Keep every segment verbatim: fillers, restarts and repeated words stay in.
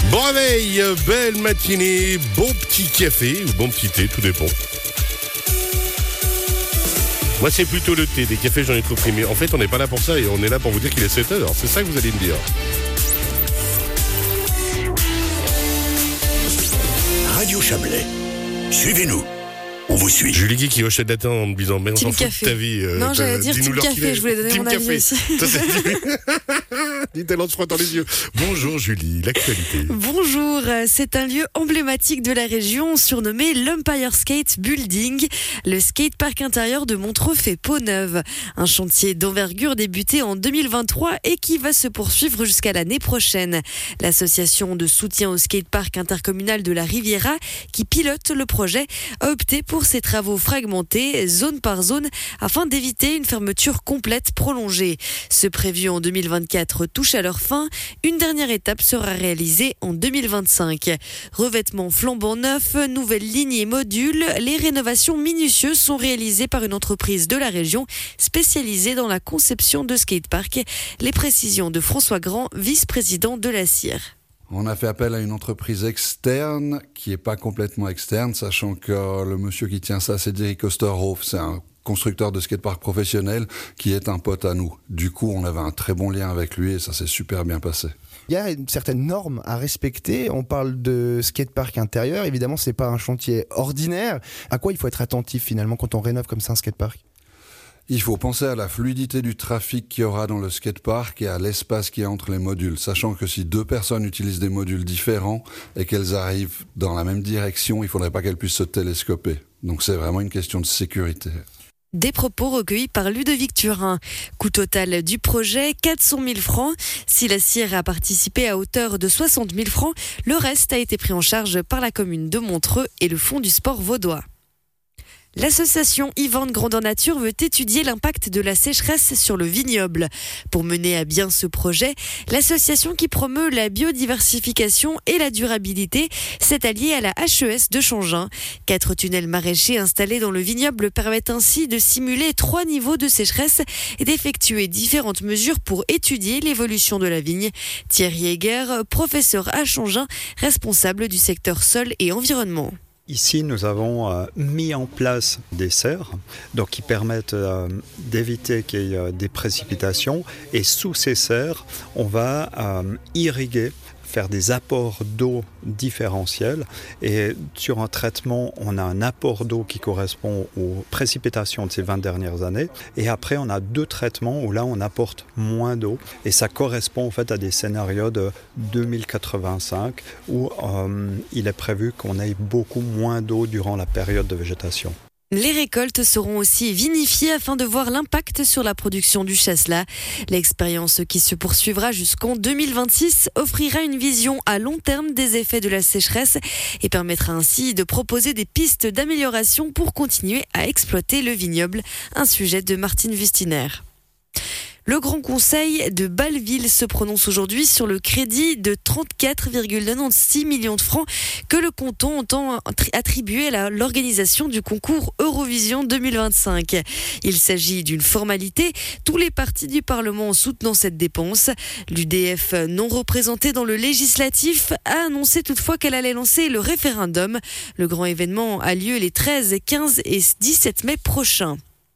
Bon réveil, belle matinée, bon petit café ou bon petit thé, tout dépend. Moi c'est plutôt le thé, des cafés j'en ai trop pris, mais en fait on n'est pas là pour ça et on est là pour vous dire qu'il est sept heures, c'est ça que vous allez me dire. Radio Chablais, suivez-nous. On vous suit. Julie Guy qui hochait de la tête en me disant mais on s'en fout de ta vie. Euh, non, j'allais dire Team Café, je voulais donner team mon café. avis aussi. Dit-elle en se frottant les yeux. Bonjour Julie, l'actualité. Bonjour, c'est un lieu emblématique de la région surnommé l'Empire Skate Building. Le skatepark intérieur de Montreux fait peau neuve. Un chantier d'envergure débuté en deux mille vingt-trois et qui va se poursuivre jusqu'à l'année prochaine. L'association de soutien au skatepark intercommunal de la Riviera, qui pilote le projet, a opté pour ces travaux fragmentés, zone par zone, afin d'éviter une fermeture complète prolongée. Ce prévu en deux mille vingt-quatre touche à leur fin. Une dernière étape sera réalisée en deux mille vingt-cinq. Revêtement flambant neuf, nouvelles lignes et modules, les rénovations minutieuses sont réalisées par une entreprise de la région spécialisée dans la conception de skateparks. Les précisions de François Grand, vice-président de la C I R. On a fait appel à une entreprise externe qui n'est pas complètement externe, sachant que le monsieur qui tient ça, c'est Derek Osterhof, c'est un constructeur de skatepark professionnel qui est un pote à nous. Du coup, on avait un très bon lien avec lui et ça s'est super bien passé. Il y a une certaine norme à respecter. On parle de skatepark intérieur. Évidemment, c'est pas un chantier ordinaire. À quoi il faut être attentif finalement quand on rénove comme ça un skatepark ? Il faut penser à la fluidité du trafic qu'il y aura dans le skatepark et à l'espace qu'il y a entre les modules, sachant que si deux personnes utilisent des modules différents et qu'elles arrivent dans la même direction, il ne faudrait pas qu'elles puissent se télescoper. Donc c'est vraiment une question de sécurité. Des propos recueillis par Ludovic Turin. Coût total du projet, quatre cent mille francs. Si la C I R a participé à hauteur de soixante mille francs, le reste a été pris en charge par la commune de Montreux et le Fonds du sport vaudois. L'association Yvonne Grandeur Nature veut étudier l'impact de la sécheresse sur le vignoble. Pour mener à bien ce projet, l'association qui promeut la biodiversification et la durabilité s'est alliée à la H E S de Changin. Quatre tunnels maraîchers installés dans le vignoble permettent ainsi de simuler trois niveaux de sécheresse et d'effectuer différentes mesures pour étudier l'évolution de la vigne. Thierry Heger, professeur à Changin, responsable du secteur sol et environnement. Ici, nous avons euh, mis en place des serres donc, qui permettent euh, d'éviter qu'il y ait euh, des précipitations. Et sous ces serres, on va euh, irriguer, faire des apports d'eau différentiels. Et sur un traitement, on a un apport d'eau qui correspond aux précipitations de ces vingt dernières années. Et après, on a deux traitements où là, on apporte moins d'eau. Et ça correspond en fait à des scénarios de deux mille quatre-vingt-cinq où euh, il est prévu qu'on ait beaucoup moins d'eau durant la période de végétation. Les récoltes seront aussi vinifiées afin de voir l'impact sur la production du chasselas. L'expérience qui se poursuivra jusqu'en deux mille vingt-six offrira une vision à long terme des effets de la sécheresse et permettra ainsi de proposer des pistes d'amélioration pour continuer à exploiter le vignoble. Un sujet de Martine Wustiner. Le Grand Conseil de Bâle-Ville se prononce aujourd'hui sur le crédit de trente-quatre virgule quatre-vingt-seize millions de francs que le canton entend attribuer à l'organisation du concours Eurovision deux mille vingt-cinq. Il s'agit d'une formalité, tous les partis du Parlement soutenant cette dépense. L'U D F, non représentée dans le législatif, a annoncé toutefois qu'elle allait lancer le référendum. Le grand événement a lieu les treize, quinze et dix-sept mai prochains.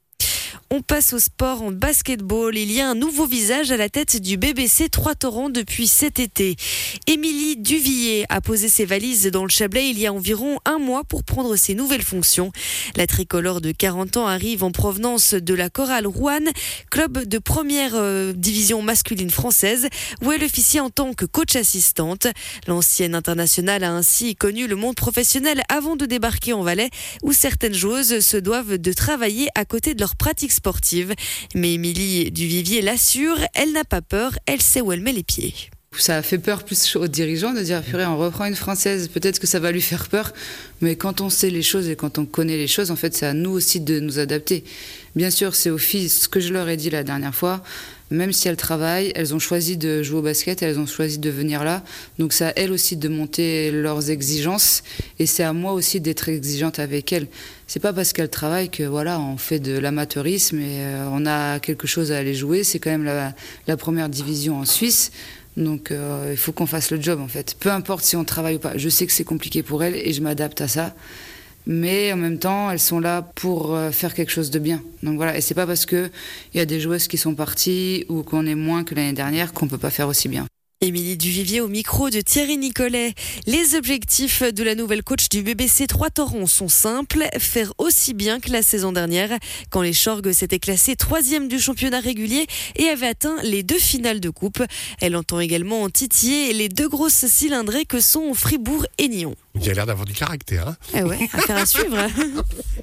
On passe au sport en basketball. Il y a un nouveau visage à la tête du B B C Trois-Torrents depuis cet été. Émilie Duvillier a posé ses valises dans le Chablais il y a environ un mois pour prendre ses nouvelles fonctions. La tricolore de quarante ans arrive en provenance de la Chorale Rouen, club de première euh, division masculine française, où elle officie en tant que coach assistante. L'ancienne internationale a ainsi connu le monde professionnel avant de débarquer en Valais, où certaines joueuses se doivent de travailler à côté de leur pratique sportive. Mais Émilie Duvivier l'assure, elle n'a pas peur, elle sait où elle met les pieds. Ça a fait peur plus aux dirigeants de dire purée, on reprend une Française, peut-être que ça va lui faire peur, mais quand on sait les choses et quand on connaît les choses, en fait c'est à nous aussi de nous adapter. Bien sûr, c'est aux filles, ce que je leur ai dit la dernière fois, même si elles travaillent, elles ont choisi de jouer au basket, elles ont choisi de venir là, donc c'est à elles aussi de monter leurs exigences et c'est à moi aussi d'être exigeante avec elles. C'est pas parce qu'elles travaillent que voilà, on fait de l'amateurisme et euh, on a quelque chose à aller jouer, c'est quand même la, la première division en Suisse. Donc euh, il faut qu'on fasse le job en fait. Peu importe si on travaille ou pas. Je sais que c'est compliqué pour elles et je m'adapte à ça. Mais en même temps, elles sont là pour faire quelque chose de bien. Donc voilà, et c'est pas parce qu'il y a des joueuses qui sont parties ou qu'on est moins que l'année dernière qu'on peut pas faire aussi bien. Émilie Duvivier au micro de Thierry Nicolet. Les objectifs de la nouvelle coach du B B C Trois-Torrents sont simples, faire aussi bien que la saison dernière, quand les Chorgues s'étaient classées troisième du championnat régulier et avaient atteint les deux finales de coupe. Elle entend également titiller les deux grosses cylindrées que sont Fribourg et Nyon. Il a l'air d'avoir du caractère. Hein eh ouais, affaire à suivre.